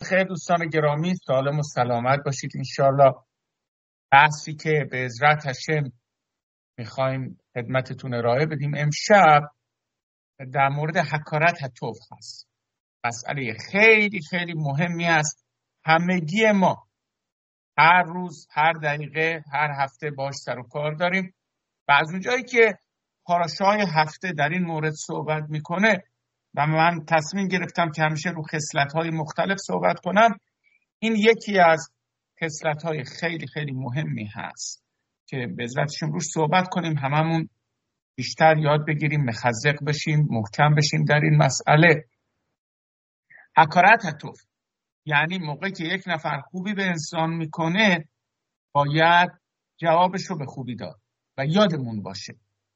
خیر دوستان گرامی، سالم و سلامت باشید انشالله. بحثی که به عزت هشم میخوایم خدمتتون ارائه بدیم امشب در مورد حکارت حتوف هست. مسئله خیلی خیلی مهمی است. همگی ما هر روز، هر دقیقه، هر هفته باش سر و کار داریم و از اونجایی که پاراشای هفته در این مورد صحبت میکنه و من تصمیم گرفتم که همیشه رو خصلت‌های مختلف صحبت کنم، این یکی از خصلت‌های خیلی خیلی مهمی هست که به عزتشون روش صحبت کنیم، هممون بیشتر یاد بگیریم، مخزق بشیم، محکم بشیم در این مسئله. حکارت حتوف یعنی موقعی که یک نفر خوبی به انسان میکنه باید جوابش رو به خوبی داد و یادمون باشه.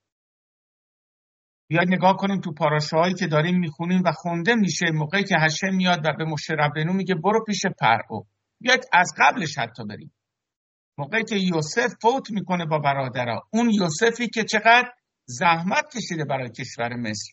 بیاید نگاه کنیم تو پاراشه‌هایی که داریم میخونیم و خونده میشه، موقعی که هشم میاد و به موشه ربنو میگه برو پیش پرعو، بیاید از قبلش حتی بریم. موقعی که یوسف فوت میکنه با برادرها، اون یوسفی که چقدر زحمت کشیده برای کشور مصر،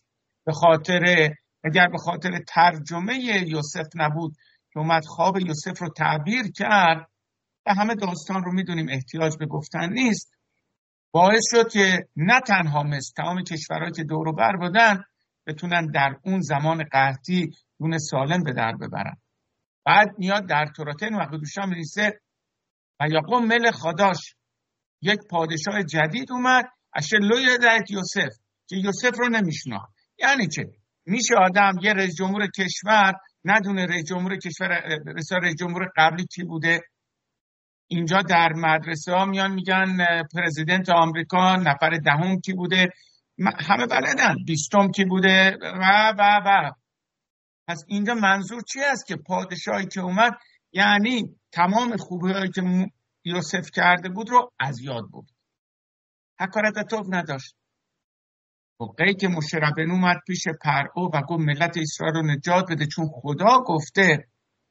اگر به خاطر ترجمه یوسف نبود که اومد خواب یوسف رو تعبیر کرد و همه داستان رو میدونیم، احتیاج به گفتن نیست، باعث شد که نه تنها مصر، تمام کشورهایی که دور و بر بودن بتونن در اون زمان قحطی دون سالم به در ببرن. بعد میاد در توراتین و قدوشا میریسه و یعقوب ملک خاداش، یک پادشاه جدید اومد، اشلوی دایت یوسف، که یوسف رو نمیشناخت. یعنی چه؟ میشه آدم یه رئیس جمهور کشور ندونه رئیس جمهور کشور رئیس جمهور قبلی کی بوده؟ اینجا در مدرسه ها میان میگن پرزیدنت آمریکا نفر دهم کی بوده، همه بلدن، 20م کی بوده و پس اینجا منظور چی است که پادشاهی که اومد یعنی تمام خوبی‌هایی که یوسف کرده بود رو از یاد بود. حکارت حتوف نداشت. موقعی که موشه ربنو اومد پیش پرعو و گفت ملت اسرائیل رو نجات بده چون خدا گفته،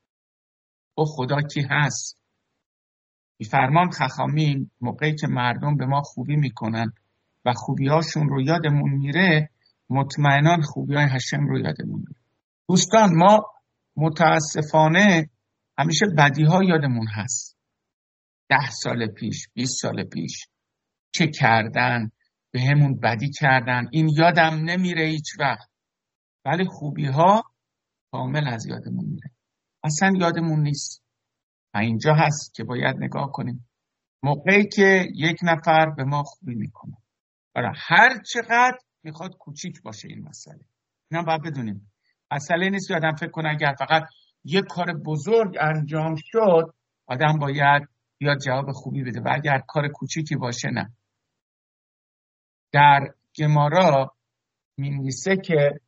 او خدا کی هست؟ فرمان خخامین موقعی که مردم به ما خوبی میکنن و خوبیاشون رو یادمون میره، مطمئنان خوبیای هشم رو یادمون میره. دوستان، ما متاسفانه همیشه بدیها یادمون هست. 10 سال پیش، 20 سال پیش چه کردن، به همون بدی کردن، این یادم نمیره هیچ وقت. ولی خوبیها کامل از یادمون میره، اصلا یادمون نیست. و اینجا هست که باید نگاه کنیم موقعی که یک نفر به ما خوبی میکنه، برای هر چقدر میخواد کوچیک باشه این مسئله، اینا باید بدونیم. مسئله نیست که آدم فکر کنه اگر فقط یک کار بزرگ انجام شد آدم باید بیاد جواب خوبی بده و اگر کار کوچیکی باشه نه. در گمارا می‌نویسه که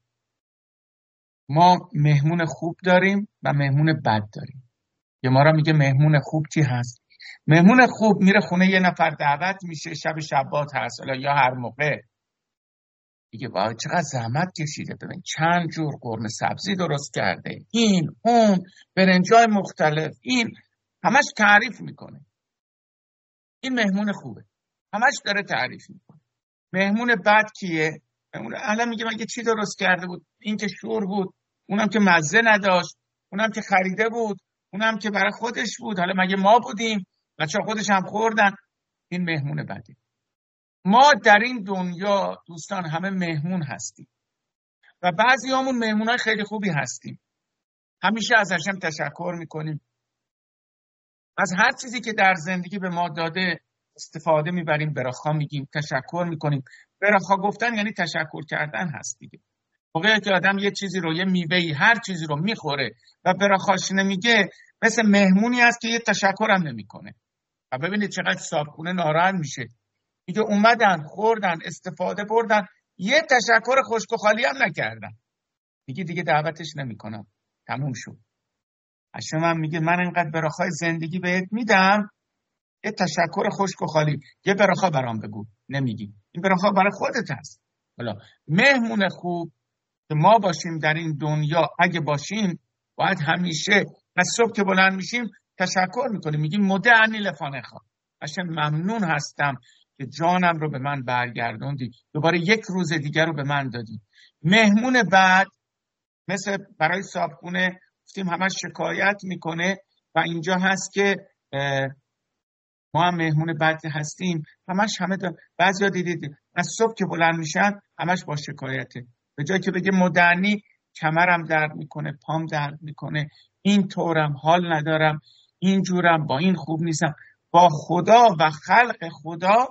ما مهمون خوب داریم و مهمون بد داریم. گمارا میگه مهمون خوب کی هست؟ مهمون خوب میره خونه یه نفر دعوت میشه، شب شبات هست یا هر موقع، میگه وای چقدر زحمت کشیده، ببین چند جور قرمه سبزی درست کرده، این اون برنجای مختلف، این همش تعریف میکنه. این مهمون خوبه، همش داره تعریف میکنه. مهمون بد کیه؟ الان میگه مگه چی درست کرده بود؟ این که شور بود، اونم که مزه نداشت، اونم که خریده بود، اونم که برای خودش بود، حالا مگه ما بودیم بچه‌ها خودش هم خوردن. این مهمون بدی. ما در این دنیا دوستان همه مهمون هستیم و بعضی همون مهمونای خیلی خوبی هستیم، همیشه از هشم تشکر میکنیم، از هر چیزی که در زندگی به ما داده استفاده میبریم، براخا میگیم، تشکر میکنیم. براخا گفتن یعنی تشکر کردن هست دیگه. موقعی که آدم یه چیزی رو، یه میوهی، هر چیزی رو میخوره و براخاش نمیگه، مثل مهمونی هست که یه تشکر هم نمیکنه. و ببینید چقدر صاحبخونه ناراحت میشه، میگه اومدن خوردن استفاده بردن، یه تشکر خشک و خالی هم نکردن، میگه دیگه دعوتش نمیکنم، تموم شد. هشم هم میگه من اینقدر براخای زندگی بهت میدم، یه تشکر خشک و خالی، یه براخا برام بگو، نمیگی. این براخا برای خودت هست. حالا مهمون خوب که ما باشیم در این دنیا، اگه باشیم باید همیشه از صبح که بلند میشیم تشکر میکنیم، میگیم مدعنی لفانخا، هشم ممنون هستم که جانم رو به من برگردوندی، دوباره یک روز دیگر رو به من دادی. مهمون بعد مثل برای صاحبخونه گفتیم همش شکایت میکنه و اینجا هست که ما هم مهمون بد هستیم، همش بعضیا دیدید از صبح که بلند میشن همش با شکایته، به جای که بگه مدنی کمرم درد میکنه، پام درد میکنه، این طورم، حال ندارم، اینجورم، با این خوب نیستم، با خدا و خلق خدا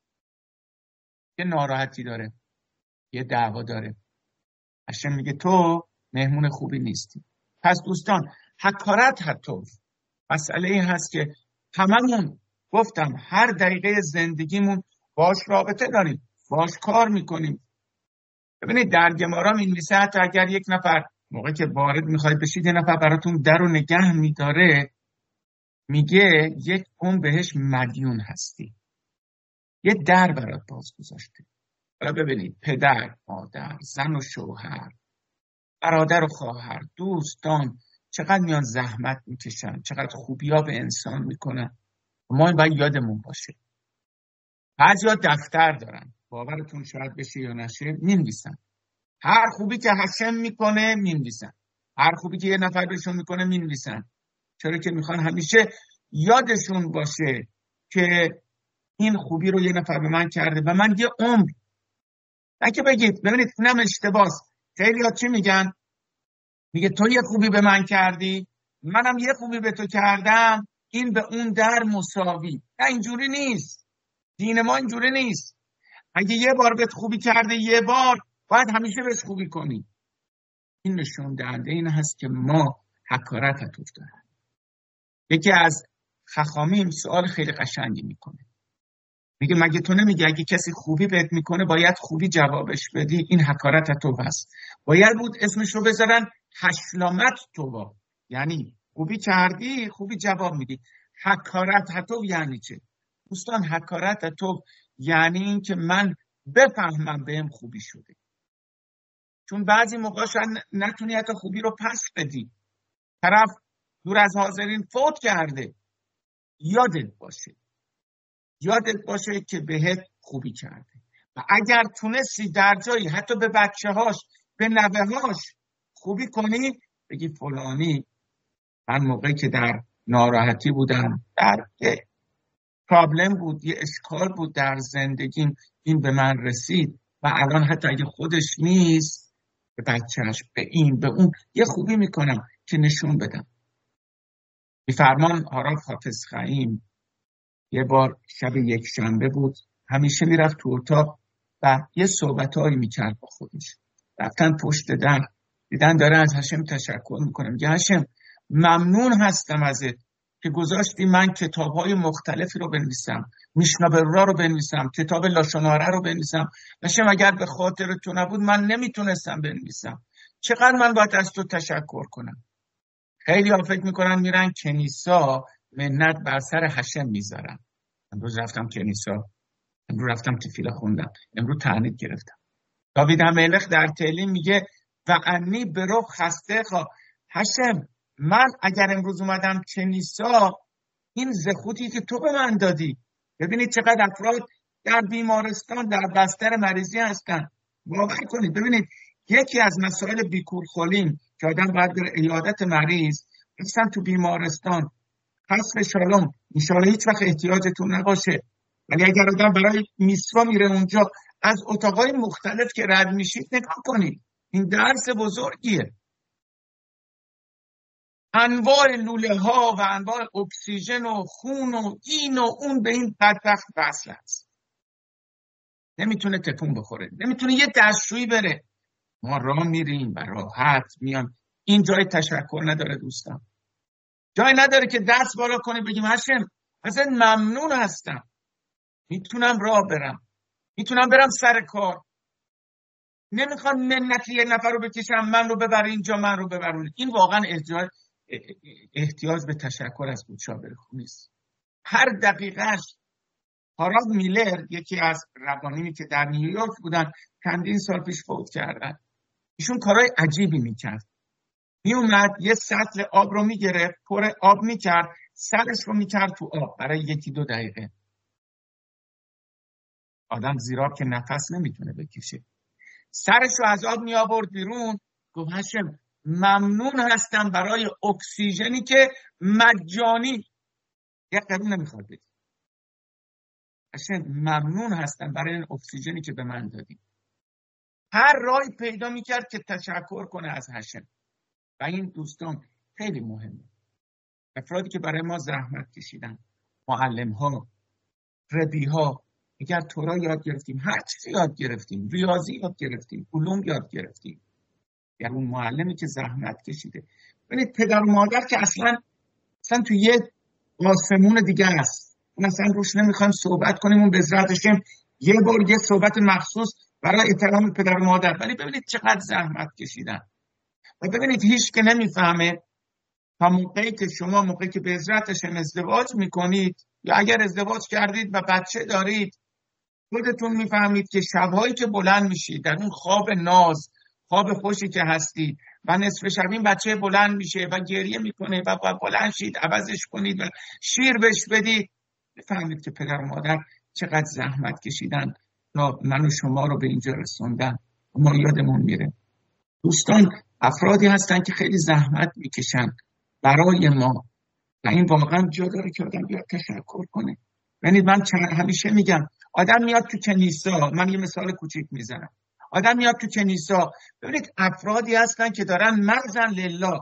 یه ناراحتی داره، یه دعوا داره. هشم میگه تو مهمون خوبی نیستی. پس دوستان حکارت حتی مسئله این هست که هممون گفتم هر دقیقه زندگیمون باش رابطه داریم، باش کار میکنیم. ببینید در گمارا می‌نویسه حتی اگر یک نفر موقعی که وارد میخواید بشید یه نفر براتون در و نگه میداره، میگه یک اون بهش مدیون هستی، یه در برات باز گذاشته. حالا ببینید پدر، مادر، زن و شوهر، برادر و خواهر، دوستان چقدر میان زحمت میکشن، چقدر خوبیا به انسان میکنن. ما این باید یادمون باشه. بعضیا دفتر دارن، باورتون شاید بشه یا نشه، مینویسن هر خوبی که هشم میکنه، مینویسن هر خوبی که یه نفر بهشون میکنه، مینویسن. چرا که میخوان همیشه یادشون باشه که این خوبی رو یه نفر به من کرده و من یه عمر. نه که بگید ببینید اینم اشتباس. خیلی ها چی میگن؟ میگه تو یه خوبی به من کردی، منم یه خوبی به تو کردم، این به اون در مساوی. نه اینجوری نیست، دین ما اینجوری نیست. اگه یه بار بهت خوبی کرده یه بار، باید همیشه بهش خوبی کنی. این نشون دهنده این هست که ما حکارت حتوف داریم. یکی از خخامیم سوال خیلی قشنگی میکنه، میگه مگه تو نمیگه اگه کسی خوبی بهت میکنه باید خوبی جوابش بدی؟ این حکارت حتوف هست. باید بود اسمش رو بذارن هشلامت توبا، یعنی خوبی کردی خوبی جواب میدی. حکارت حتوف یعنی چه؟ دوستان حکارت حتوف یعنی این که من بفهمم بهم خوبی شده، چون بعضی موقع شاید نتونی حتی خوبی رو پس بدی، طرف دور از حاضرین فوت کرده، یادت باشه که بهت خوبی کرده. و اگر تونستی در جایی حتی به بچه هاش، به نوه هاش خوبی کنی، بگی فلانی من موقعی که در ناراحتی بودم، در پرابلم بود، یه اشکال بود در زندگیم، این به من رسید و الان حتی اگه خودش نیست به بچهش، به این به اون یه خوبی میکنم که نشون بدم. میفرمان آراف حافظ خیم یه بار شب یک شنبه بود، همیشه میرفت تو اتاق و یه صحبتایی میکرد با خودش. رفتن پشت در، دیدن داره از هشم تشکر میکنه، میگه هشم ممنون هستم ازت که گذاشتی من کتاب‌های مختلفی رو بنویسم، میشنا برا رو بنویسم، کتاب لاشوناره رو بنویسم. هشم اگر به خاطر تو نبود من نمیتونستم بنویسم. چقدر من باید از تو تشکر کنم. خیلی ها فکر میکنن میرن کنیسا منت بر سر هشم میذارن. امروز رفتم کنیسا، امروز رفتم تفیله خوندم، امروز تعنید گرفتم. داوید هملخ در تعلیم میگه و انی برو خسته هشم من اگر امروز اومدم کنیسا، این زخوتی که تو به من دادی. ببینید چقدر افراد در بیمارستان در بستر مریضی هستن. باور کنید ببینید یکی از مسائل بیکورخولین که آدم باید بره عیادت مریض، هستن تو بیمارستان، حسب شالوم انشالله هیچ وقت احتیاجتون نباشه، ولی اگر آدم برای میسوا میره اونجا، از اتاقای مختلف که رد میشید نگاه کنید، این درس بزرگیه. انواع لوله ها و انواع اکسیژن و خون و این و اون به این بدبخت وصل است. نمیتونه تکون بخوره، نمیتونه یه دستشویی بره. ما راه میریم و راحت میان. این جای تشکر نداره دوستان، جای نداره که دست بالا کنی بگیم هشم اصلا ممنون هستم، میتونم راه برم، میتونم برم سر کار، نمیخوام منت یه نفر رو بکشم من رو ببر اینجا من رو ببرونه. این واقعا احتیاج به تشکر از بوشابر نیست. هر دقیقهش. هارالد میلر یکی از ربانیمی که در نیویورک بودن چندین سال پیش فوت کردن، ایشون کارهای عجیبی میکرد. میومد یه سطل آب رو میگرفت، پر آب میکرد، سرش رو میکرد تو آب برای 1-2 دقیقه. آدم زیراب که نفس نمیتونه بکشه، سرش رو از آب می آورد بیرون، گفت هشم ممنون هستن برای اکسیژنی که مجانی یک قرون نمیخواد بدید. هشم ممنون هستن برای این اکسیژنی که به من دادی. هر راهی پیدا میکرد که تشکر کنه از هشم. و این دوستان خیلی مهمه. افرادی که برای ما زحمت کشیدن، معلم ها، ربی ها، اگر تورا یاد گرفتیم، هر چیزی یاد گرفتیم، ریاضی یاد گرفتیم، علوم یاد گرفتیم، یعنی اون معلمی که زحمت کشیده. ببینید پدر و مادر که اصلا تو یه آسمون دیگه است. اون اصلا روش نمیخوایم صحبت کنیم. اون بذرتشم یه بار یه صحبت مخصوص برای احترام پدر و مادر. ولی ببینید چقدر زحمت کشیدن. و ببینید هیچ که نمیفهمه تا موقعی که به عزرتشم ازدواج میکنید یا اگر ازدواج کردید و بچه دارید، خودتون میفهمید که شبهایی که بلند میشید در اون خواب ناز، خواب خوشی که هستید و نصف شب این بچه بلند میشه و گریه میکنه و بلند شید عوضش کنید و شیر بهش بدید، بفهمید که پدر و مادر چقدر زحمت کشیدن تا من و شما رو به اینجا رسوندن. ما یادمون میره. دوستان افرادی هستن که خیلی زحمت میکشن برای ما و این واقعا جا داره که آدم بیاد تشکر کنه. یعنی من همیشه میگم آدم میاد تو کنیسا، من یه مثال کوچیک میزنم، آدم میاد تو کنیسا، ببینید افرادی هستن که دارن مرزن لله،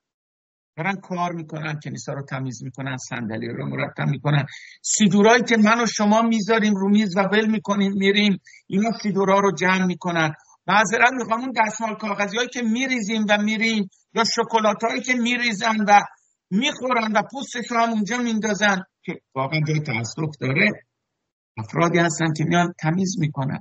دارن کار میکنن، کنیسا رو تمیز میکنن، صندلی رو مرتب میکنن، سیدورایی که من و شما میذاریم رو میز و ول میکنیم میریم، اینا سیدورا رو جمع میکنن. معذرت میخوام اون دستمال کاغذیایی که میریزیم و میریم یا شکلاتایی که میریزن و میخورن و پوستش رو هم اونجا میندازن که واقعا جای تأسف داره، افرادی هستن که میان تمیز میکنن.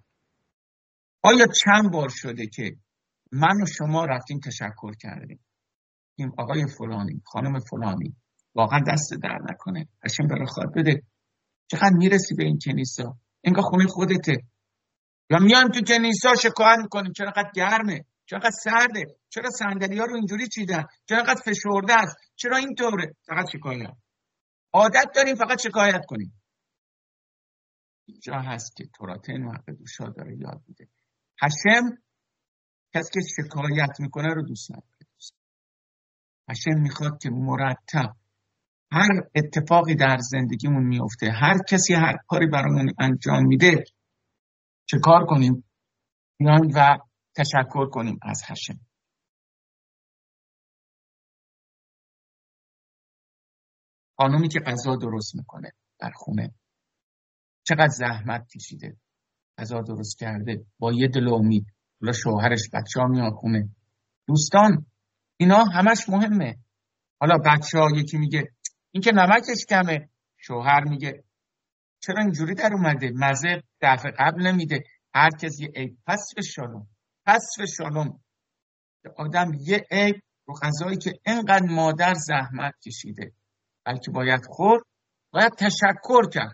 آیا چند بار شده که من و شما رفتیم تشکر کردیم این آقای فلانی، خانم فلانی، واقعا دست در نکنه، هشم برای خواد بده، چقدر میرسی به این کنیسا، انگار خونه خودته. یا میان تو کنیسا شکایت میکنیم چرا قد گرمه، چرا قد سرده، چرا صندلی ها رو اینجوری چیدن، چرا قد فشرده است، چرا اینطوره، فقط شکایت. عادت داریم فقط شکایت کنیم. اینجا هست که توراتین و حق دوشا داره یاد میده. هشم کسی که شکایت میکنه رو دوست نداره. هشم میخواد که مرتب هر اتفاقی در زندگیمون میفته، هر کسی هر کاری برامون انجام میده، چه کار کنیم؟ بیایم و تشکر کنیم از هشم. خانومی که غذا درست میکنه در خونه، چقدر زحمت کشیده، غذا درست کرده با یه دل امید، حالا شوهرش بچه‌ها میان خونه. دوستان اینا همش مهمه. حالا بچه‌ها یکی میگه این که نمکش کمه، شوهر میگه چرا اینجوری در اومده، مزه دفعه قبل نمیده، هر کس یه عیب. پس به شالوم آدم یه عیب رو غذایی که اینقدر مادر زحمت کشیده بلکه باید خورد، باید تشکر کرد.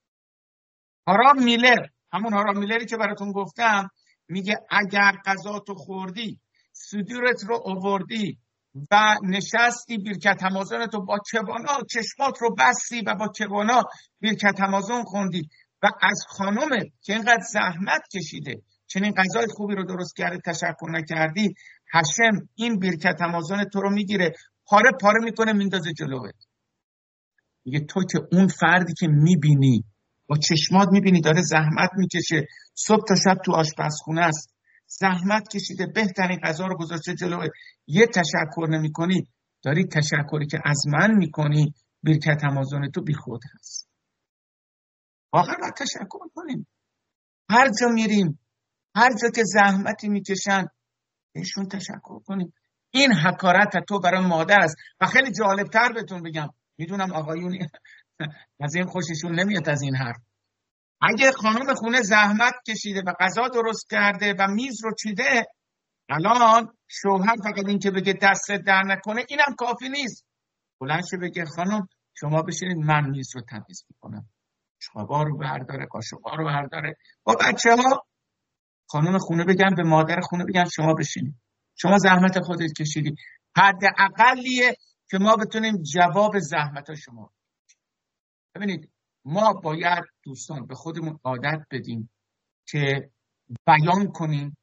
هارام میلر، همون هارام میلری که براتون گفتم، میگه اگر غذا تو خوردی، صدورت رو آوردی و نشستی بیرکت همازون تو با کبانا، چشمات رو بستی و با کبانا بیرکت همازون خوندی و از خانومت که اینقدر زحمت کشیده چنین غذای خوبی رو درست کرده تشکر نکردی، هشم این بیرکت همازون تو رو میگیره، پاره پاره میکنه، میندازه جلوت. میگه تو که اون فردی که میبینی، با چشمات میبینی داره زحمت میکشه، صبح تا شب تو آشپزخونه است، زحمت کشیده، بهترین غذا رو گذاشته جلوه، یه تشکر نمی کنی، داری تشکری که از من میکنی بیرکت همازون تو بی خود هست. واقعا باید تشکر کنیم. هر جا میریم، هر جا که زحمتی میکشن بهشون تشکر کنیم. این حکارت تو برای مادر است. و خیلی جالبتر بهتون بگم، میدونم آقایون از این خوششون نمیاد از این حرف، اگه خانم خونه زحمت کشیده و غذا درست کرده و میز رو چیده، الان شوهر فقط این که بگه دست در نکنه اینم کافی نیست، بلند شه بگه خانم شما بشینید من میز رو تمیز میکنم، چوبا رو برداره، قاشقا رو برداره. با بچه ها خانم خونه بگن به مادر خونه بگن شما بشینید، شما زحمت خودت کشیدی، حداقلیه که ما بتونیم جواب زحمت شما. ببینید ما باید دوستان به خودمون عادت بدیم که بیان کنیم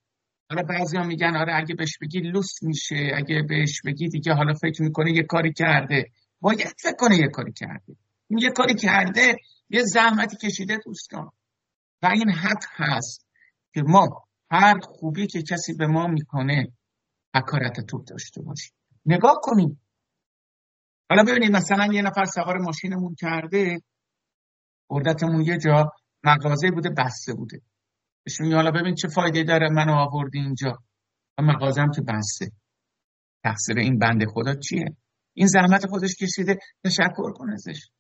حالا بعضیا میگن آره اگه بهش بگی لوس میشه، اگه بهش بگی دیگه حالا فکر میکنه یه کاری کرده. باید فکر کنه یه کاری کرده. این یه کاری کرده، یه زحمتی کشیده دوستان. و این حق هست که ما هر خوبی که کسی به ما میکنه حکارت توپ داشته باشیم. نگاه کنیم. حالا ببینید مثلا یه نفر سوار ماشینمون کرده، بردتمون یه جا، مغازه بوده بسته بوده. بهش میگه حالا ببین چه فایده داره منو آوردی اینجا، مغازم که بسته. تقصیر این بنده خدا چیه؟ این زحمت خودش کشیده، تشکر کن ازش.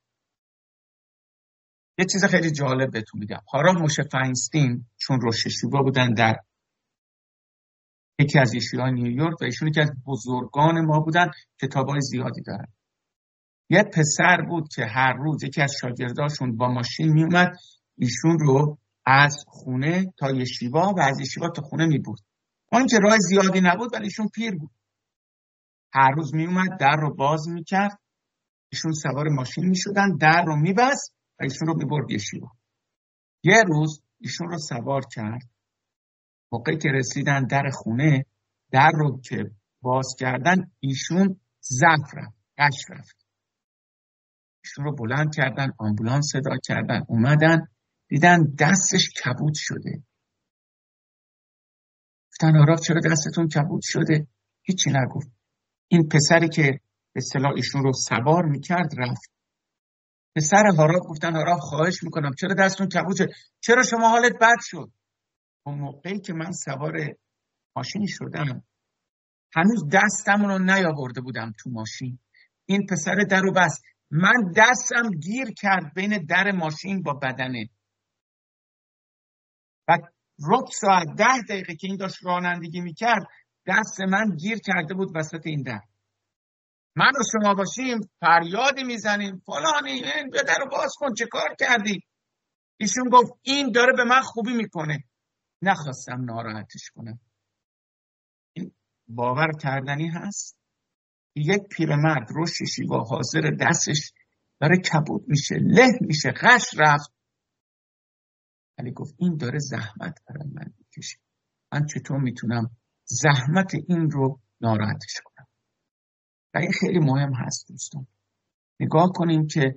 یه چیز خیلی جالب بهتون میگم. هارولد موشه فاینستین چون رشته‌شوی‌ها بودن در یکی از ایشیوهای نیویورک و ایشون یکی از بزرگان ما بودن، کتابای زیادی دارن. یه پسر بود که هر روز یکی از شاگرداشون با ماشین میومد ایشون رو از خونه تا یشیوا و از یشیوا تا خونه میبرد. اون که راه زیادی نبود ولی ایشون پیر بود. هر روز میومد در رو باز میکرد، ایشون سوار ماشین میشدن، در رو میبست و ایشون رو میبرد یشیوا. یه روز ایشون رو سوار کرد، موقعی که رسیدن در خونه، در رو که باز کردن ایشون ضعف رفت، قش رفت. ایشون رو بلند کردن، آمبولانس صدا کردن، اومدن دیدن دستش کبود شده. گفتن آراف چرا دستتون کبود شده؟ هیچی نگفت. این پسری که به اصطلاح ایشون رو سوار میکرد رفت. پسر هاراف گفتن آراف خواهش میکنم چرا دستتون کبود شد؟ چرا شما حالت بد شد؟ اون موقعی که من سوار ماشینی شدم هنوز دستمون رو نیاورده بودم تو ماشین. این پسر در رو بست، من دستم گیر کرد بین در ماشین با بدنه و ربع ساعت 10 دقیقه که این داشت رانندگی میکرد دست من گیر کرده بود وسط این در. من و شما باشیم فریادی میزنیم فلانی این بیا در رو باز کن، چه کار کردی؟ ایشون گفت این داره به من خوبی میکنه. نخواستم ناراحتش کنم. این باور کردنی هست. یک پیرمرد رشدشی با حاضر دستش داره کبود میشه، له میشه، غش رفت، ولی گفت این داره زحمت برای من میکشه، من چطور میتونم زحمت این رو ناراحتش کنم؟ و این خیلی مهم هست دوستان. نگاه کنیم که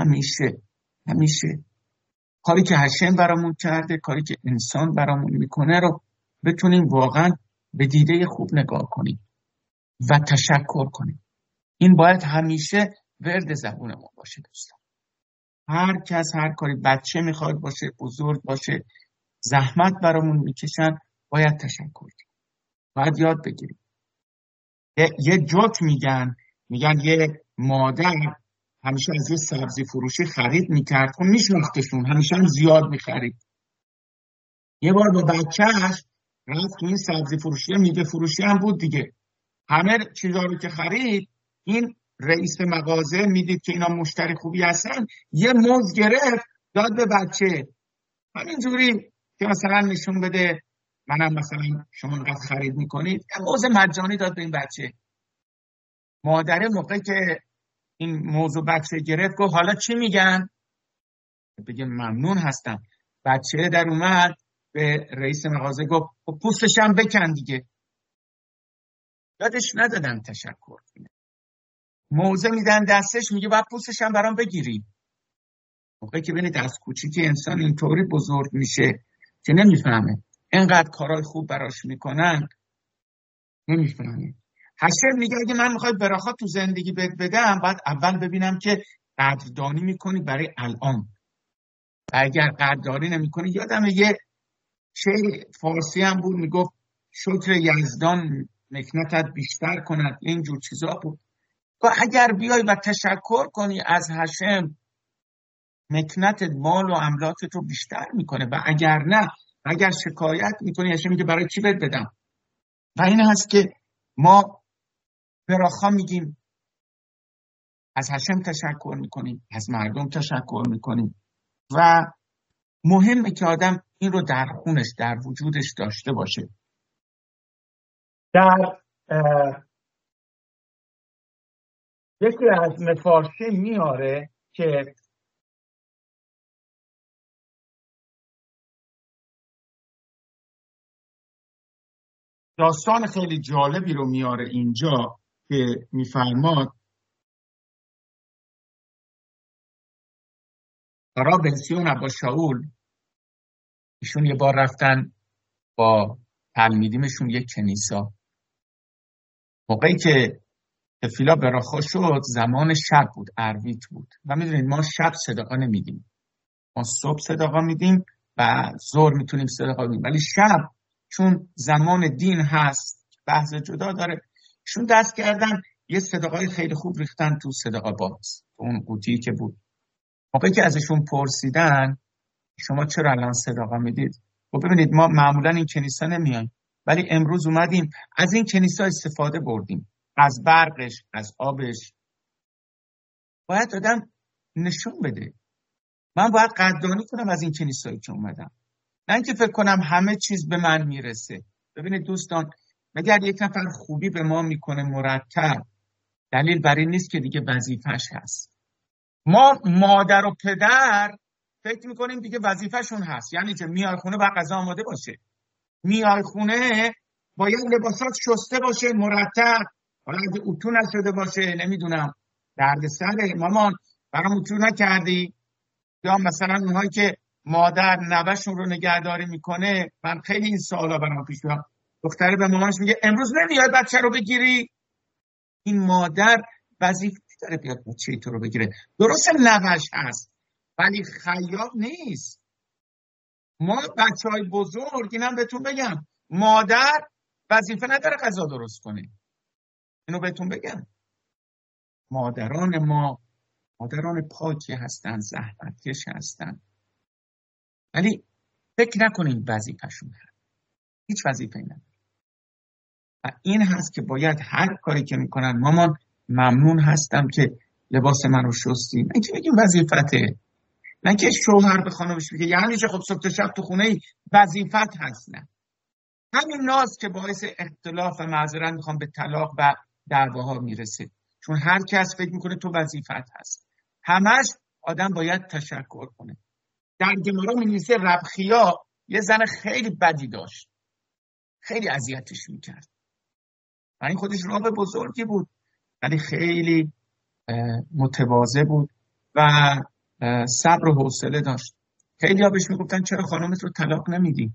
همیشه کاری که هشم برامون کرده، کاری که انسان برامون میکنه رو بتونیم واقعا به دیده خوب نگاه کنیم و تشکر کنیم. این باید همیشه ورد زبونمون باشه دوستان. هر کس هر کاری، بچه میخواد باشه، بزرگ باشه، زحمت برامون میکشن، باید تشکر کنیم. باید یاد بگیریم. یه جوک میگن یه مادر همیشه از یه سبزی فروشی خرید میکرد، اون میشناختشون، همیشه هم زیاد میخرید. یه بار با بچهش رفت تو این سبزی فروشی، میوه فروشی هم بود دیگه، همه چیزا رو که خرید، این رئیس مغازه میدید که اینا مشتری خوبی هستن، یه موز گرفت داد به بچه، همینجوری که مثلا نشون بده منم مثلا شما اینقدر خرید میکنید، یه موز مجانی داد به این بچه. مادره موقعی که این موضوع بچه گرفت گفت حالا چی میگن؟ بگه ممنون هستم. بچه در اومد به رئیس مغازه گفت پوستش هم بکن دیگه. یادش ندادن تشکر کنه. موزه میدن دستش، میگه باید پوستش هم برام بگیری. موقعی که ببینید از کوچیکی انسان اینطوری بزرگ میشه که نمیفهمه اینقدر کارهای خوب براش میکنن، نمیفهمه. هشم میگه اگه من میخوای براخا تو زندگی بهت بدم باید اول ببینم که قدردانی میکنی برای الان، و اگر قدردانی نمیکنی، یادم یه شعر فارسی هم بود میگفت شکر یزدان مکنتت بیشتر کند، اینجور چیزا بود. و اگر بیای و تشکر کنی از هشم، مکنتت مال و املاکت رو بیشتر میکنه، و اگر نه، اگر شکایت میکنی، هشم میگه برای چی بهت بدم. و این هست که ما براخا میگیم، از هشم تشکر میکنیم، از مردم تشکر میکنیم، و مهمه که آدم این رو در خونش، در وجودش داشته باشه. در یکی از مفارشه میاره که داستان خیلی جالبی رو میاره اینجا که میفرماد آرا بنسیون با شاول، ایشون یه بار رفتن با تلمیدیمشون یک کنیسا. موقعی که تفیلا براخا شد زمان شب بود، عرویت بود و میدونید ما شب صدقه نمیدیم، ما صبح صدقه میدیم و ظهر میتونیم صدقه بدیم، ولی شب چون زمان دین هست بحث جدا داره، ایشون دست کردن یه صدقه خیلی خوب ریختن تو صدقه باز، اون قوطی که بود. موقعی که ازشون پرسیدن شما چرا الان صدقه میدید؟ خب ببینید ما معمولا این کنیسا نمیایم، ولی امروز اومدیم از این کنیسا استفاده بردیم، از برقش، از آبش. باید آدم نشون بده من باید قدردانی کنم از این کنیسایی که اومدم، نه اینکه فکر کنم همه چیز به من میرسه. ببینید دوستان، مگر یک نفر خوبی به ما میکنه مرتب، دلیل بر این نیست که دیگه وظیفش هست. ما مادر و پدر فکر میکنیم دیگه وظیفهشون هست، یعنی که میای خونه باید غذا آماده باشه، میای خونه باید لباسات شسته باشه مرتب، حالا اگه اتو نشده باشه نمیدونم دردسره، مامان برام اتو نکردی. یا مثلا اونهایی که مادر نوه‌شون رو نگهداری میکنه، من خیلی این سوالا برام پیش میاد، دختره به مامانش میگه امروز نمیای بچه رو بگیری. این مادر وظیفه داره بیاد بچه تو رو بگیره، درسته نوه‌ش هست ولی خیاط نیست. ما بچهای بزرگ، اینم بهتون بگم، مادر وظیفه نداره غذا درست کنه، اینو بهتون بگم. مادران ما مادران پاکی هستن، زحمتکش هستن، ولی فکر نکنین وظیفه‌شون هست، هیچ وظیفه‌ای نداره. و این هست که باید هر کاری که میکنن مامان ممنون هستم که لباس من رو شستی، نه که بگیم وظیفته، نه که شوهر به خانمش بگه یعنی چه خب صبح تا شب تو خونه ای وظیفت هست. نه، همین ناز که باعث اختلاف و معذرت میخوام به طلاق و دعواها میرسه، چون هر کس فکر میکنه تو وظیفت هست. همش آدم باید تشکر کنه. در گمارا می‌نویسه ربخیا یه زن خیلی بدی داشت، خیلی اذیتش میکرد و این خودش راب بزرگی بود ولی خیلی متواضع بود و صبر و حوصله داشت. خیلی ها بهش میگفتن چرا خانمت رو طلاق نمیدی؟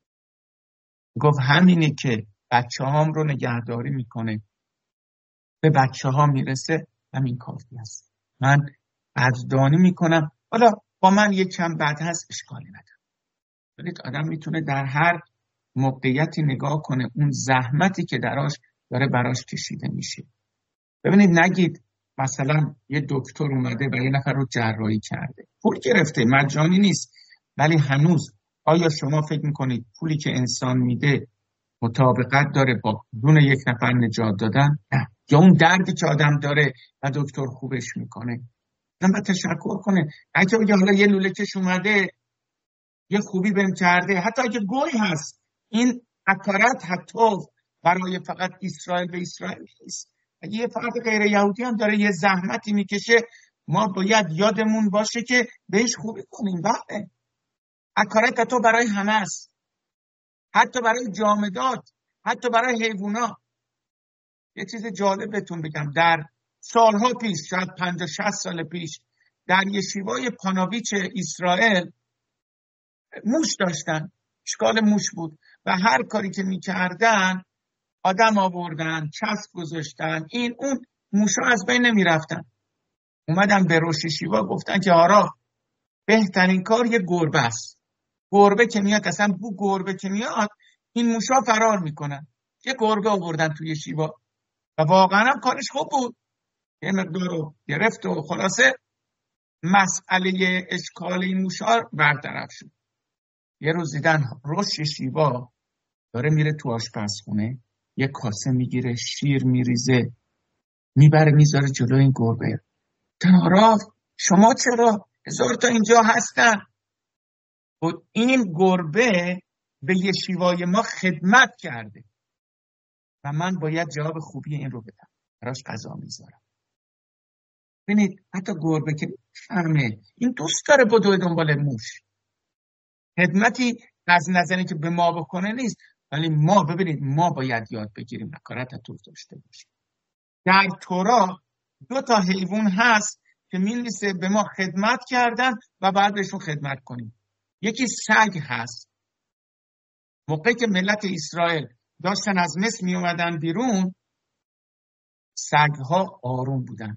گفت همینه که بچه هام رو نگهداری میکنه، به بچه ها میرسه، همین کافی هست. من قدردانی میکنم، حالا با من یک کم بد هست اشکالی نداره. ولی آدم میتونه در هر موقعیتی نگاه کنه اون زحمتی که داره براش کشیده میشه. ببینید نگید مثلا یه دکتر اومده و یه نفر رو جراحی کرده، پول گرفته، مجانی نیست، ولی هنوز آیا شما فکر میکنید پولی که انسان میده مطابقت داره با بدون یک نفر نجات دادن؟ نه. یا اون دردی که آدم داره و دکتر خوبش میکنه، آدم باید تشکر کنه. اگه بگه حالا یه لوله کش اومده یه خوبی بهم کرده، حتی اگه گوی هست، این حکارت حتی برای فقط اسرائیل به اسرائیل نیست. اگه یه فرد غیر یهودی هم داره یه زحمتی میکشه، ما باید یادمون باشه که بهش خوبی کنیم. بله، حکارت حتی برای همه است، حتی برای جامدات، حتی برای حیوونا. یه چیز جالب بهتون بگم، در سالها پیش، شاید 50-60 سال پیش، در یشیوای پاناویچ اسرائیل موش داشتن، اشکال موش بود و هر کاری که میکردن آدم آوردن، چسب گذاشتن، این اون موشا از بین نمی رفتن. اومدن به روش شیوا گفتن که آرا بهترین کار یه گربه است، گربه که میاد، اصلا بو گربه که میاد این موشا فرار میکنن. یه گربه آوردن توی شیوا و واقعا هم کارش خوب بود، یه مقدار رو گرفت و خلاصه مسئله اشکال این موشا برطرف شد. یه روز دیدن روش شیوا داره میره تو آشپزخونه، یه کاسه میگیره، شیر میریزه، میبره میذاره جلوی این گربه. تناراف شما چرا؟ هزار تا اینجا هستن. و این گربه به یشیوای ما خدمت کرده و من باید جواب خوبی این رو بدم، براش غذا میذارم. ببینید حتی گربه که فهمه این دوست داره بدوه دنبال موش، خدمتی از نظری که به ما بکنه نیست. ولی ما ببینید ما باید یاد بگیریم نکارت توف داشته باشیم. در تورا 2 حیوان هست که می‌نویسه به ما خدمت کردن و بعد بهشون خدمت کنیم. یکی سگ هست. موقعی که ملت اسرائیل داشتن از مصر می اومدن بیرون، سگ‌ها آروم بودن،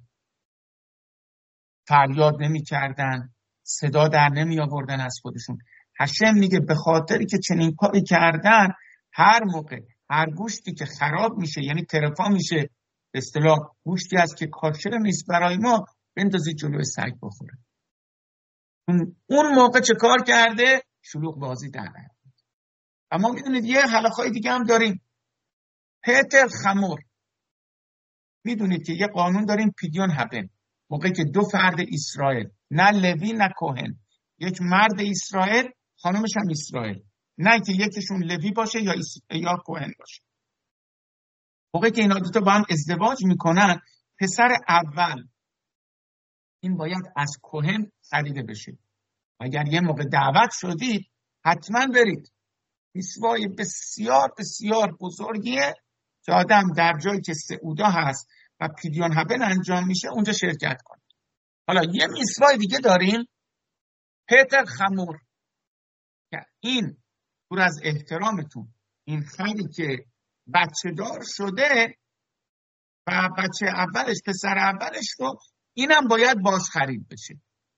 فریاد نمی کردن، صدا در نمی آوردن از خودشون. هشم میگه به خاطری که چنین کاری کردن، هر موقع هر گوشتی که خراب میشه، یعنی ترفا میشه، به اصطلاح گوشتی است که کاشر نیست برای ما، بندازید جلوی سگ بخوره. اون موقع چه کار کرده؟ شلوغ بازی در نیاورد. اما میدونید یه حلقه‌های دیگه هم داریم، پتر خمور. میدونید که یه قانون داریم پیدیون هبن. موقعی که 2 فرد اسرائیل، نه لوی نه کوهن، یک مرد اسرائیل خانمش هم اسرائیل، نه که یکیشون لوی باشه یا کوهن باشه، موقعی که اینا 2 تا با هم ازدواج میکنن، پسر اول این باید از کوهن خریده بشه. اگر یه موقع دعوت شدید حتما برید. میسوای بسیار بسیار بزرگیه که آدم در جایی که سعودا هست و پیدیون هبن انجام میشه اونجا شرکت کنه. حالا یه میسوای دیگه داریم، پتر خمور، که این پر از احترامتون، این خری که بچه دار شده و بچه اولش، پسر اولش رو، اینم باید باز خرید بشه.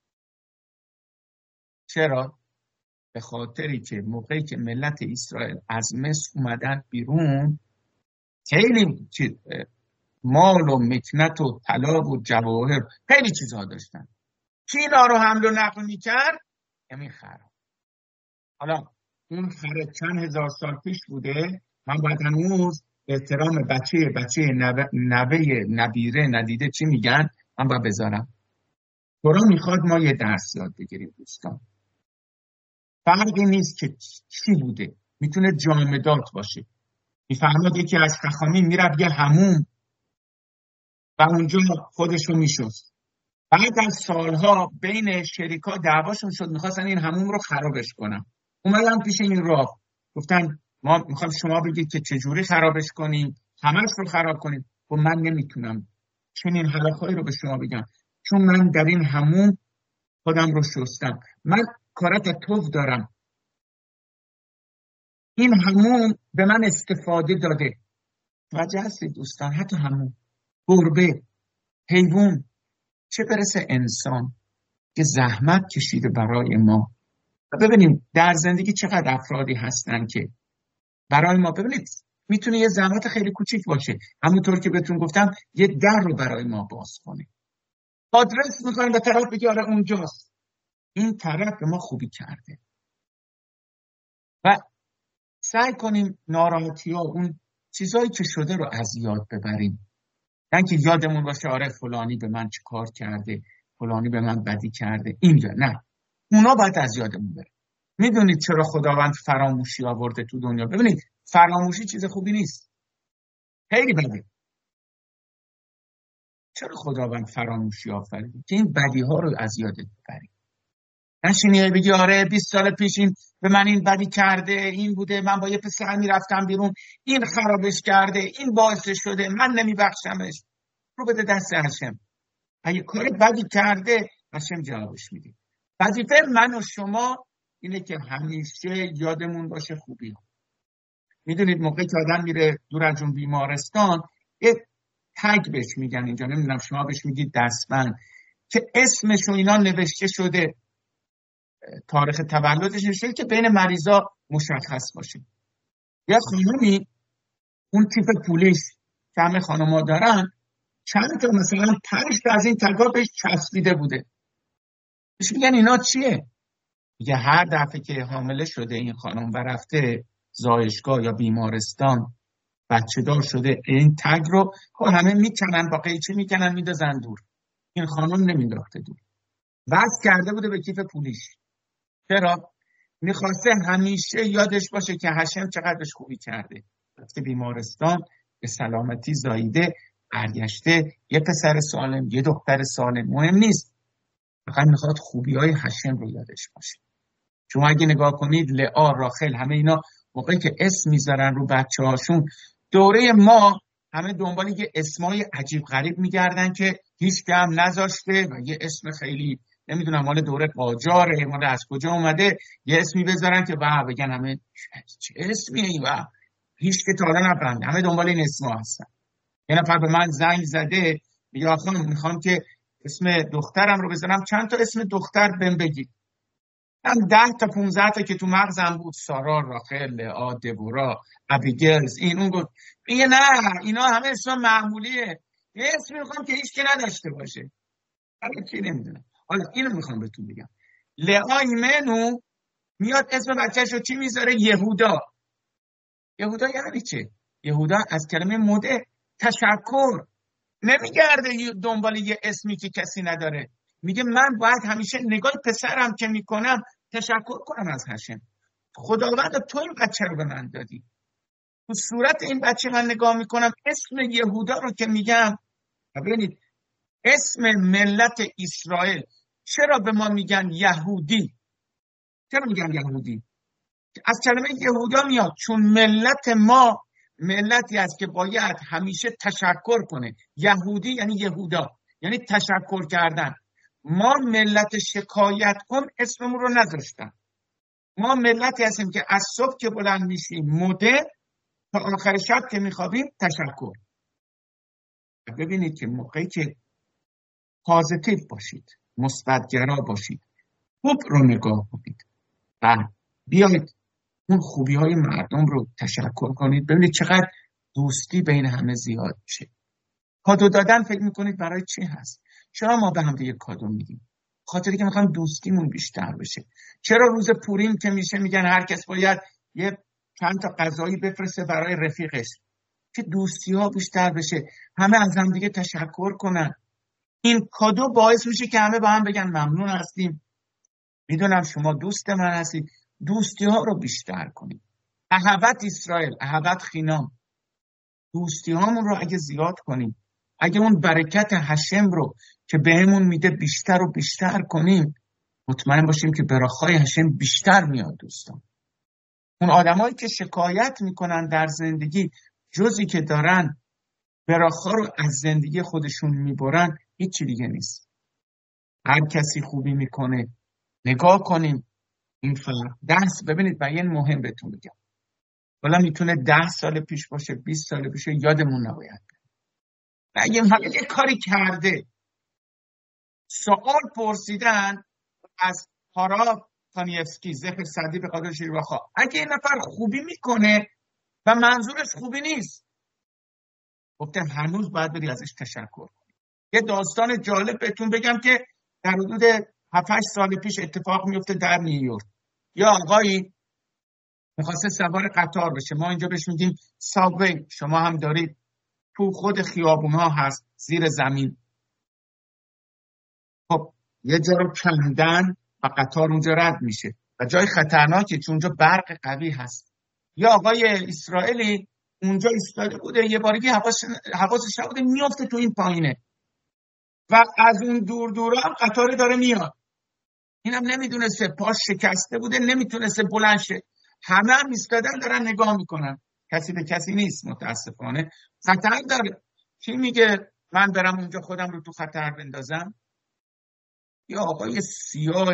چرا؟ به خاطری که موقعی که ملت اسرائیل از مصر اومدن بیرون، خیلی مال و مکنت و طلا و جواهر، خیلی چیزها داشتن. کی اینا رو حمل و نقل میکرد؟ همین خر. حالا اون خر چند هزار سال پیش بوده، من باید هنوز احترام بچه نوه نبیره ندیده چی میگن من باید بذارم. تورا میخواد ما یه درس یاد بگیریم دوستان. فرقی نیست که چی بوده، میتونه جامدات باشه. میفهمد یکی از خخامی میرفت یه حموم و اونجا خودشو میشست. بعد از سالها بین شریکا دعواشون شد، میخواستن این حموم رو خرابش کنن. اومدن پیش این راه، گفتن ما میخوایم شما بگید که چجوری خرابش کنیم، همش رو خراب کنیم. و من نمیتونم چنین حلقه‌ای رو به شما بگم، چون من در این حموم خودم رو شستم. من کارت توف دارم. این حموم به من استفاده داده. توجه هستید دوستان؟ حتی حموم، گربه، حیوان، چه برسه انسان که زحمت کشیده برای ما. و ببینیم در زندگی چقدر افرادی هستن که برای ما، ببینید میتونه یه زحمت خیلی کوچیک باشه، همونطور که بهتون گفتم یه در رو برای ما باز کنه. آدرس میکنیم به طرف بگی آره اونجاست، این طرف به ما خوبی کرده. و سعی کنیم ناراحتی ها، اون چیزایی که شده رو از یاد ببریم. نه که یادمون باشه آره فلانی به من چه کار کرده، فلانی به من بدی کرده، اینجا نه، اونا باید از یادمون بره. میدونید چرا خداوند فراموشی آورده تو دنیا؟ ببینید فراموشی چیز خوبی نیست، خیلی بده. چرا خداوند فراموشی آفرید؟ که این بدی ها رو از یادت ببری. نشینی بگی آره 20 سال پیش این به من این بدی کرده، این بوده، من با یه پسر میرفتم بیرون، این خرابش کرده، این باعث شده، من نمیبخشمش. رو بده دست هشم. اگه کار بدی کرده هشم جوابش میده. وظیفه من و شما اینه که همیشه یادمون باشه خوبی ها. میدونید موقعی که آدم میره دور از اون بیمارستان، یه تگ بهش میگن، اینجا نمیدونم شما بهش میگید دستبند، که اسمش و اینا نوشته شده، تاریخ تولدش نوشته که بین مریضا مشخص باشه. یا خانمی اون تیپ پولیس که همه خانم‌ها دارن، چند تا مثلا 5 تا از این تگا بهش چسبیده بوده. بهش میگن اینا چیه؟ میگه هر دفعه که حامله شده این خانم و رفته زایشگاه یا بیمارستان، بچه دار شده، این تگ رو همه میکنن، با قیچی میکنن میدازن دور. این خانم نمینداخته دور، وصل کرده بوده به کیف پولیش. چرا؟ میخواسته همیشه یادش باشه که هشم چقدرش خوبی کرده. رفته بیمارستان، به سلامتی زاییده، برگشته، یه پسر سالم، یه دختر سالم، مهم نیست، فقط میخواد خوبی های هشم رو یادش باشه. شما اگه نگاه کنید لئا، راخل، همه اینا موقعی که اسم میذارن رو بچه هاشون، دوره ما همه دنبال یه اسمای عجیب غریب میگردن که هیچ هم نذاشته و یه اسم خیلی نمیدونم مال دوره قاجاره، مال از کجا اومده، یه اسمی بذارن که بگن همه چه اسمیه این و هیچ که تا حالا نفهمیده، همه دنبال این اسما هستن. یه نفر به من زنگ زده میگه آخه میخوام که اسم دخترم رو بذارم، چند تا اسم دختر بهم بگی. من 10 تا 15 تا که تو مغزم بود، سارا، راخل، لئا، دبورا، ابیگلز، این اون گفت میگه نه اینا همه اسم معمولیه، یه اسمی میخوام که هیچ که نداشته باشه. حالا چی نمیدونم. حالا اینو میخوام بهتون بگم. لئا ایمنو میاد اسم بچه‌ش رو چی میذاره؟ یهودا. یهودا یعنی چه؟ یهودا از کلمه مده، تشکر. نمیگرده دنبال یه اسمی که کسی نداره، میگه من باید همیشه نگاه پسرم که میکنم تشکر کنم از هشم. خداوند تو این بچه رو به من دادی، تو صورت این بچه من نگاه میکنم، اسم یهودا رو که میگم. ببینید اسم ملت اسرائیل چرا به ما میگن یهودی؟ چرا میگن یهودی؟ از کلمه یهودا میاد، چون ملت ما ملتی است که باید همیشه تشکر کنه. یهودی یعنی یهودا، یعنی تشکر کردن. ما ملت شکایت کن اسممون رو نذاشتن. ما ملتی هستیم که از صبح که بلند میشیم مده تا آخر شب که میخوابیم تشکر. ببینید که موقعی که پازیتیو باشید، مثبت‌گرا باشید، خوب رو نگاه کنید و بیایید اون خوبی های مردم رو تشکر کنید. ببینید چقدر دوستی بین همه زیاد میشه. کادو دادن فکر میکنید برای چی هست؟ چرا ما به هم دیگه کادو میدیم؟ خاطری که میخوام دوستیمون بیشتر بشه. چرا روز پوریم که میشه میگن هر کس باید یه چند تا غذایی بفرسته برای رفیقش که دوستی ها بیشتر بشه، همه از هم دیگه تشکر کنن. این کادو باعث میشه که همه با هم بگن ممنون هستیم، میدونم شما دوست من هستید. دوستی ها رو بیشتر کنید. احبت اسرائیل، احبت خینام. دوستی هامون رو اگه زیاد کنیم، اگه اون برکت هشم رو که بهمون میده بیشتر و بیشتر کنیم، مطمئن باشیم که براخای هشم بیشتر میاد. دوستان، اون آدمایی که شکایت میکنن در زندگی، جزی که دارن براخا رو از زندگی خودشون میبرن، هیچی دیگه نیست. هر کسی خوبی میکنه، نگاه کنیم این فرق دست. ببینید و این مهم بهتون بگم، حالا میتونه 10 سال پیش باشه، 20 سال پیش، یادمون نباید. اگه یه کاری کرده، سوال پرسیدن از هارا کانیفسکی، ذکر صدی به قدر شیرواخا، اگه این نفر خوبی میکنه و منظورش خوبی نیست، گفتم هنوز باید بری ازش تشکر کنی. یه داستان جالب بهتون بگم که در حدود 7-8 سال پیش اتفاق میفته در نیویورک. یا آقایی میخواسته سوار قطار بشه، ما اینجا بهش میگیم سابوی، شما هم دارید، تو خود خیابون ها هست زیر زمین. خب یه جا رو کندن و قطار اونجا رد میشه و جای خطرناکه چون اونجا برق قوی هست. یا آقای اسرائیلی اونجا ایستاده بوده، یه بارگی حواسش نبوده، میافته تو این پایینه و از اون دور دورا هم قطار داره میاد. اینم نمیدونسته، پاش شکسته بوده، نمیتونسته بلند شه. همه هم ایستادن دارن نگاه میکنن، کسی به کسی نیست. متاسفانه خطر داره. کی میگه من برم اونجا خودم رو تو خطر بندازم؟ یا آقای سیاه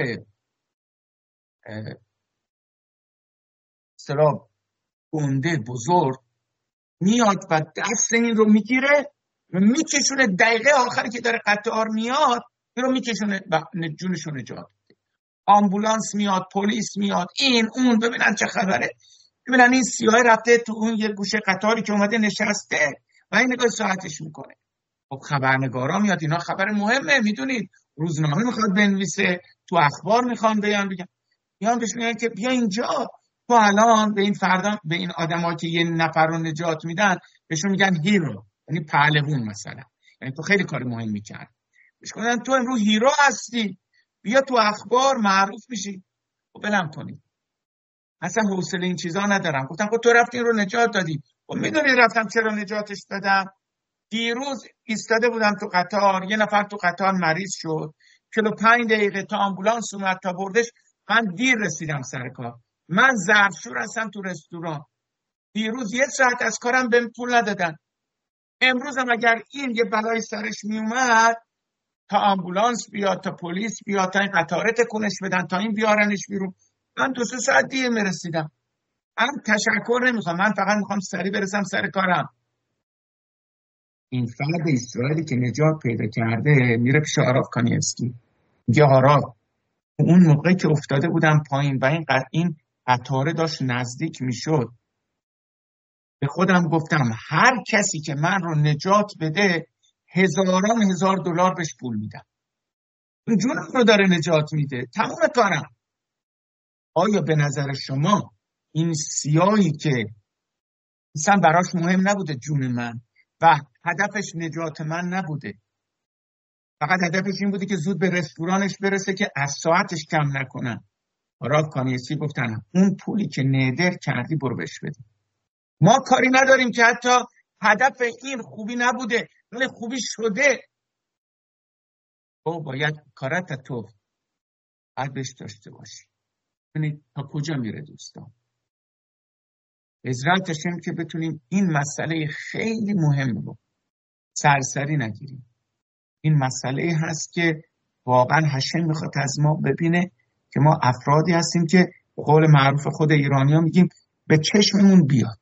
سراب گنده بزرگ میاد و دست این رو میگیره و میکشونه، دقیقه آخری که داره قطار میاد این رو میکشونه و جونش رو نجات میده. آمبولانس میاد، پلیس میاد، این اون، ببینن چه خبره. ببینن این سیاه رفته تو اون یه گوشه قطاری که اومده نشسته و این نگاه ساعتش میکنه. خب خبرنگارا میاد، اینا خبر مهمه، میدونید روزنامه میخواد بنویسه، تو اخبار میخوان بیان بگن، میان بهش میگن که بیا اینجا، تو الان به این فردا به این آدما که یه نفر رو نجات میدن بهشون میگن هیرو، یعنی پهلوان مثلا، یعنی تو خیلی کار مهمی کردی، بهش میگن تو امروز هیرو هستی، بیا تو اخبار معروف میشی. خب بلم کنید، اصلا حوصله این چیزا ندارم. گفتم خب تو رفتی این رو نجات دادی. خب میدونی رفتم چرا نجاتش دادم؟ دیروز ایستاده بودم تو قطار، یه نفر تو قطار مریض شد، 45 دقیقه تا آمبولانس اومد تا بردش، من دیر رسیدم سر کار. من ظرفشور هستم تو رستوران، دیروز 1 ساعت از کارم بهم پول ندادن، امروز هم اگر این یه بلای سرش میومد تا آمبولانس بیاد، تا پلیس بیاد، تا این قطاره تکونش بدن، تا این بیارنش بیرون، من 2-3 ساعت دیگه میرسیدم. من تشکر نمیخوام، من فقط میخوام سریع برسم سر کارم. این فرد اسرائیلی که نجات پیدا کرده میره پیش آراف کانیفسکی، میگه آراف، اون موقعی که افتاده بودم پایین و این قطاره داشت نزدیک میشد، به خودم گفتم هر کسی که من رو نجات بده هزاران هزار دلار بهش پول میدم. اون جونم رو داره نجات میده، تمام کارم. آیا به نظر شما این سیاهی که اصلا براش مهم نبوده جون من و هدفش نجات من نبوده، فقط هدفش این بوده که زود به رستورانش برسه که از ساعتش کم نکنن، آراف کانیفسکی گفتن اون پولی که نادر کردی برو بهش بده. ما کاری نداریم که حتی هدف این خوبی نبوده ولی خوبی شده، تو باید کارت تو بهش داشته باشی. ببینید تا کجا میره دوستان. عزت هاشم که بتونیم این مسئله خیلی مهم رو سرسری نگیریم. این مسئله هست که واقعا هشم میخواد از ما ببینه که ما افرادی هستیم که قول معروف خود ایرانی ها میگیم به چشممون بیاد.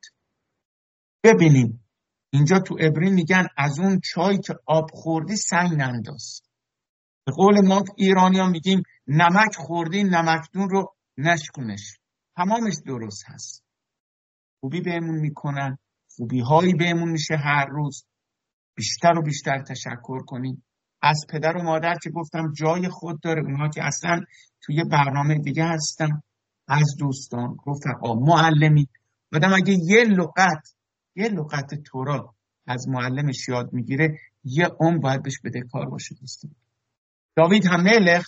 ببینیم اینجا تو عبری میگن از اون چای که آب خوردی سنگ ننداز. به قول ما ایرانی ها میگیم نمک خوردی نمکدون رو نشکنش. تمامش درست هست. خوبی بهمون میکنن، خوبی هایی بهمون میشه هر روز. بیشتر و بیشتر تشکر کنیم از پدر و مادر که گفتم جای خود داره، اونها که اصلا توی برنامه دیگه هستن، از دوستان، رفقا، معلمی. آدم اگه یه لغت تورا از معلمش یاد میگیره یه عمر باید بهش بدهکار باشه دوستان. داوید همملک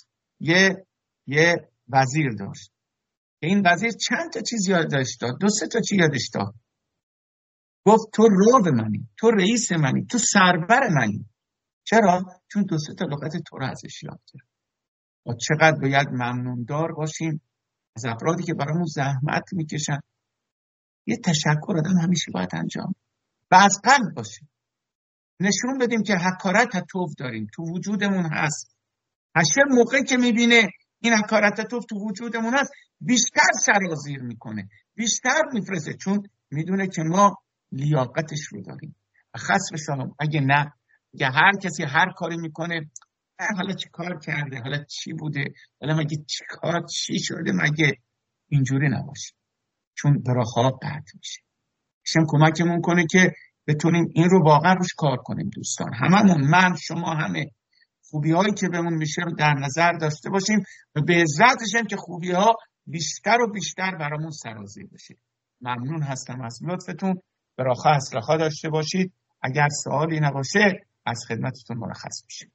یه وزیر داشت که این وزیر چند تا چیز یادش داد، 2-3 تا چیز یادش داد. گفت تو راو منی، تو رئیس منی، تو سرور منی. چرا؟ چون 2-3 تا لغت تورا ازش یاد گرفت. ما چقدر باید ممنوندار باشیم از افرادی که برامون زحمت میکشن. یه تشکر آدم همیشه باید انجام و از قلب باشه. نشون بدیم که حکارت توف داریم، تو وجودمون هست. هشم موقعی که میبینه این حکارت توف تو وجودمون هست بیشتر سرازیر میکنه، بیشتر میفرسته، چون میدونه که ما لیاقتش رو داریم. و خاص بشم اگه نه، اگه هر کسی هر کاری میکنه حالا چی کار کرده، حالا چی بوده، حالا مگه چی شده، مگه اینجوری نباشه، چون براخواب قطع میشه. شم کمکمون کنه که بتونیم این رو واقعا روش کار کنیم دوستان. هممون، من، شما، همه خوبی هایی که بهمون میشه رو در نظر داشته باشیم و به عزتش هم که خوبی ها بیشتر و بیشتر برامون سرازیر بشه. ممنون هستم از لطفتون. براخا اصلاحا داشته باشید. اگر سوالی نباشه از خدمتتون مرخص میشیم.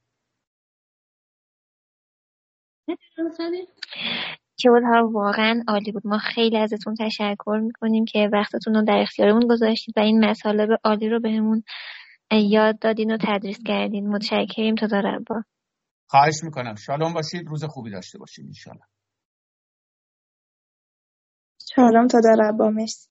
که بود ها، واقعا عالی بود. ما خیلی ازتون تشکر میکنیم که وقتتون رو در اختیارمون گذاشتید و این مطالب عالی رو بهمون یاد دادین و تدریس کردین. متشکریم. تا ربا. خواهش میکنم. شالوم باشید. روز خوبی داشته باشید انشالله. شالوم. تا ربا. مرسی.